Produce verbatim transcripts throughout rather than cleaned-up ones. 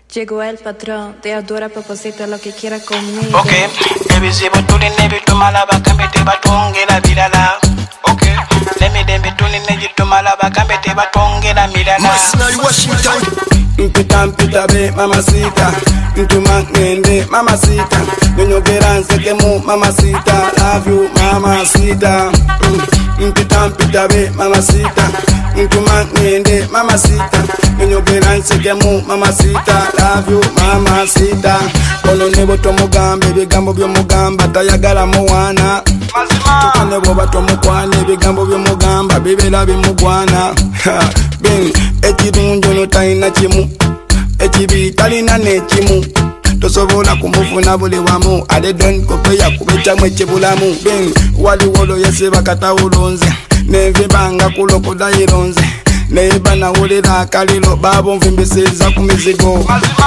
Llegó el patrón, te adora papacita, lo que quiera conmigo. Ok, baby, si vos tú ni nevi tu malaba, cambia te batongue la vida la. Ok, let me dem tu ni nevi tu malaba, cambia te batongue la mira la. Washington. Mpita mpita be mamacita, ntuma ngende mamacita, nyonyo geranse kemu mamacita, love you mamacita. Mpita mpita be mamacita, ntuma ngende mamacita, nyonyo geranse kemu mamacita, love you mamacita. Kono nebo tomugambe bigambo byo mugamba tayagala muwana. Tukane boba tomukwane bigambo byo mugamba bibera bimugwana. Ben ekirunjo no taina chimu ekibi talina nekimu tosobola kumufuna buli wamu ade don kopeya kubecha mwechebulamu ben wali wolo yese bakata ulonze neve banga kulokoda ironze neba na wolera kalilo babo mvimbeseza kumizigo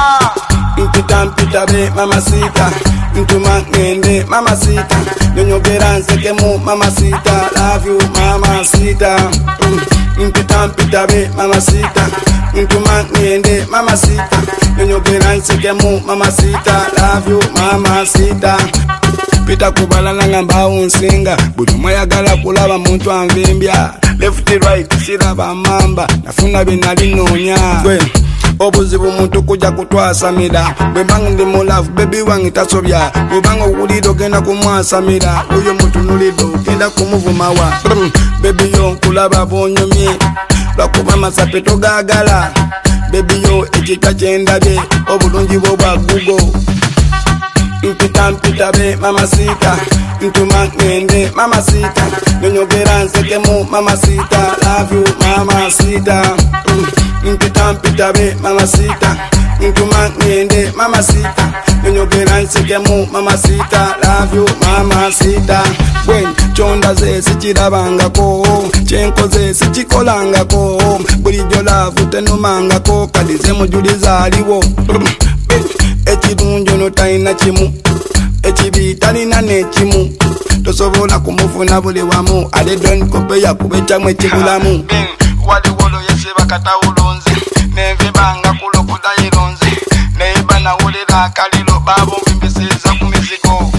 mpita mpita be mamacita ntuma ngende mamacita nyonyogera nsekemu mamacita love you mamacita mpita mpita be mamacita ntuma ngende mamacita nyonyogera nsekemu mamacita love you mamacita pita kubalana ngamba unsinga buli mwayagala kulaba muntu anvimbya left right siraba mamba nafuna binalinonya gwe obuzibu muntu kuja kutwasamira bwembanga ndi mu love baby wange tasobya bwembanga ulido genda kumwasamira uyo muntu nulido genda kumuvumawa baby yo kulaba bonyomye lwakuba masapeto gagala baby yo ekika kyendabye obulungi bwo bwa google mpita mpita be mamacita ntuma ngende mamacita nyonyogera nsekemu mamacita love you mamacita mpita mpita be mamacita ntuma ngende mamacita nyonyogera nsekemu mamacita love you mamacita bwen chonda ze sichirabangako chenkoze sichikolangako bulijjo love tenumangako kadize mujuliza aliwo ekirunjo no taina chimu ekibi talina nekimu tosobola kumufuna buli wamu ade don kopeya kubecha mwechibulamu wali wolo yese bakata ulonze neve banga kulokoda ironze neba na wolera kalilo babo mbimbeseza kumizigo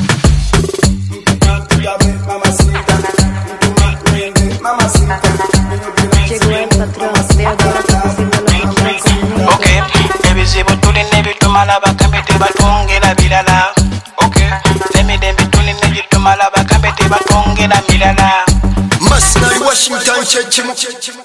Llegó el patrón, te adora papacita, lo que quiera conmigo. Ok, baby, si vos tú ni nevi tu malaba, cambia te batongue la vida la. Ok, let me dem tu ni nevi tu malaba, cambia te batongue la mira la. Masnai Washington chechimu